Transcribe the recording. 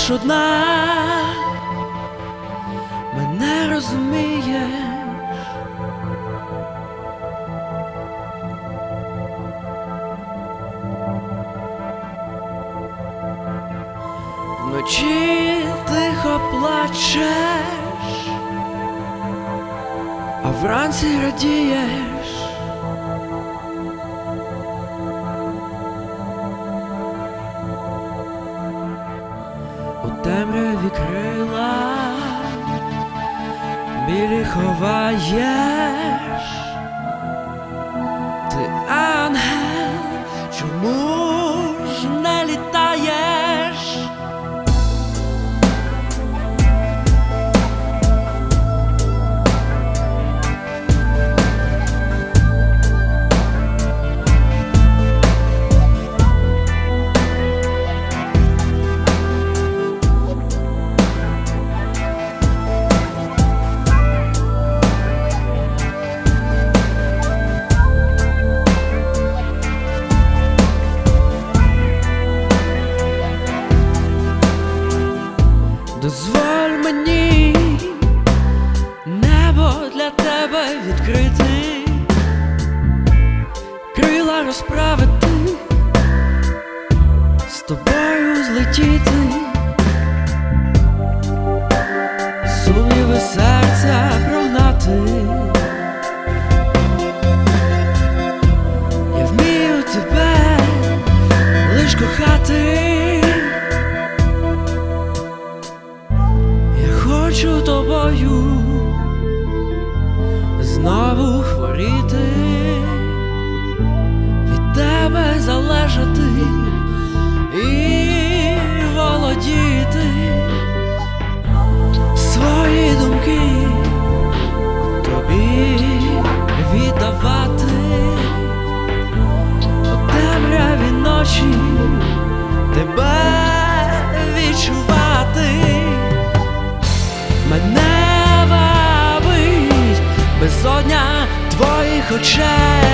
лиш одна мене розуміє. Вночі тихо плачеш, а вранці радієш. У темряві крила білі ховаєш. Ти ангел, чому ж не літаєш? Дозволь мені небо для тебе відкрити, крила розправити, з тобою злетіти, сумніви серця прогнати. Я вмію тебе лиш кохати. Хочу тобою знову хворіти, від тебе залежати і володіти, свої думки тобі віддавати, у темряві ночі тебе відчувати. Мене вабить безодня твоїх очей.